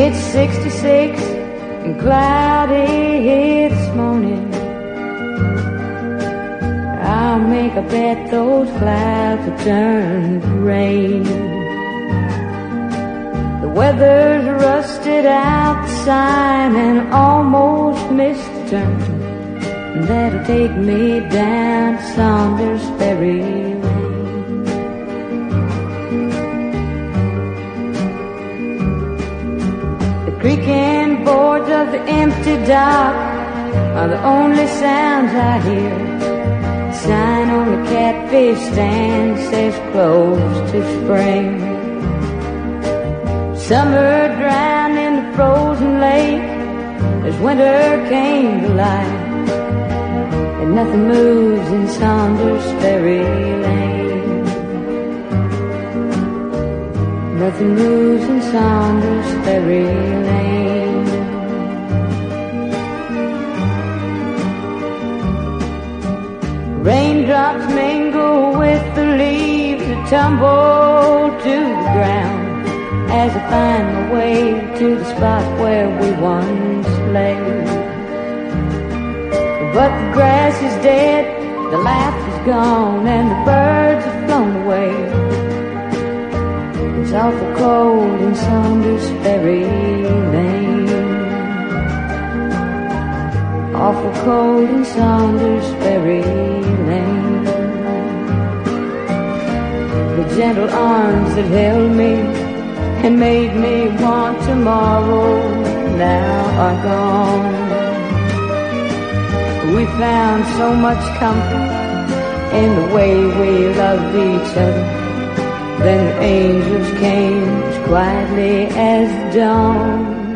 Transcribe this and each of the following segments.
It's 66 and cloudy this morning. I'll make a bet those clouds will turn to rain. The weather's rusted out the sign and almost missed a turn. That'll take me down to Saunders Ferry Lane. The creaking boards of the empty dock are the only sounds I hear. The sign on the catfish stand says closed to spring. Summer drowned in the frozen lake as winter came to life. And nothing moves in Saunders Ferry Lane. Nothing moves in Saunders Ferry Lane. Raindrops mingle with the leaves that tumble to the ground as I find my way to the spot where we once lay. But the grass is dead, the laughter's gone, and the birds have flown away. It's awful cold in Saunders Ferry Lane. Awful cold in Saunders Ferry Lane. The gentle arms that held me and made me want tomorrow now are gone. We found so much comfort in the way we loved each other. Then the angels came as quietly as the dawn.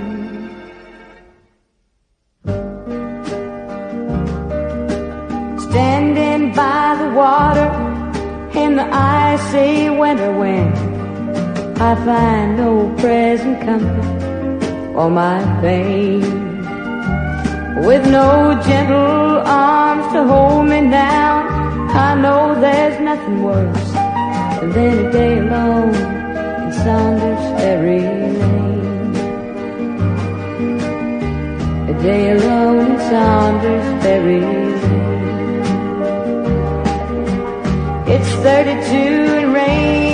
Standing by the water in the icy winter wind, I find no present comfort for my pain. With no gentle arms to hold me now, I know there's nothing worse than a day alone in Saunders Ferry Lane. A day alone in Saunders Ferry Lane. It's 32 and rain